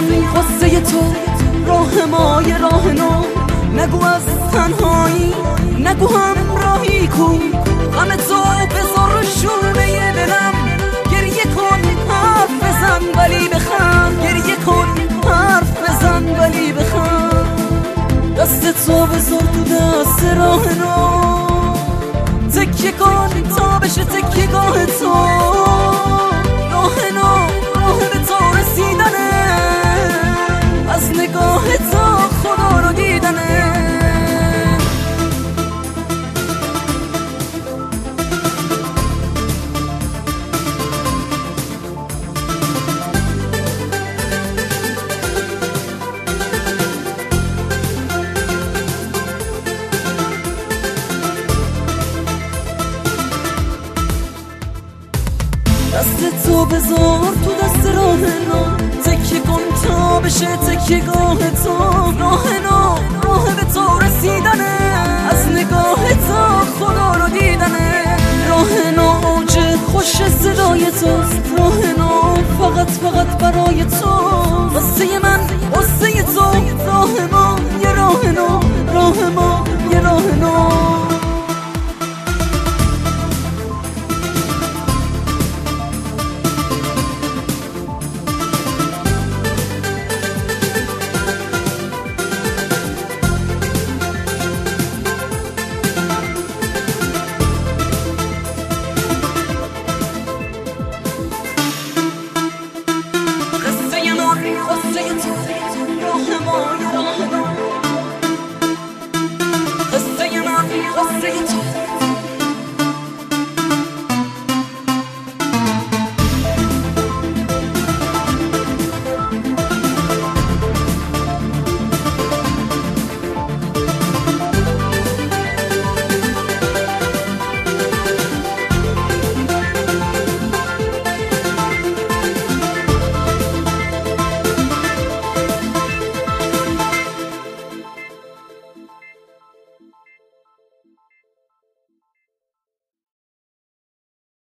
قصه تو راه مای راه نو، نگو از تنهایی نگو همراهی کن، غم تو بذار شونه دلم، گریه کن حرف بزن ولی بخند، گریه کن حرف بزن ولی بخند. دست تو بذار تو دست راه نو، تکیه کن تا بشه تکیه گاه تو، راه نو راه به تو رسیدنه، از نگاه تو خدا رو دیدنه. دست تو بذار تو دست راه نو، تکیه کن تا بشه تکیه گاه تو، راه نو راه به تو رسیدنه، از نگاه تو خدا رو دیدنه. راه نو اوج خوش صدای تو، راه نو فقط برای تو، قصه من قصه تو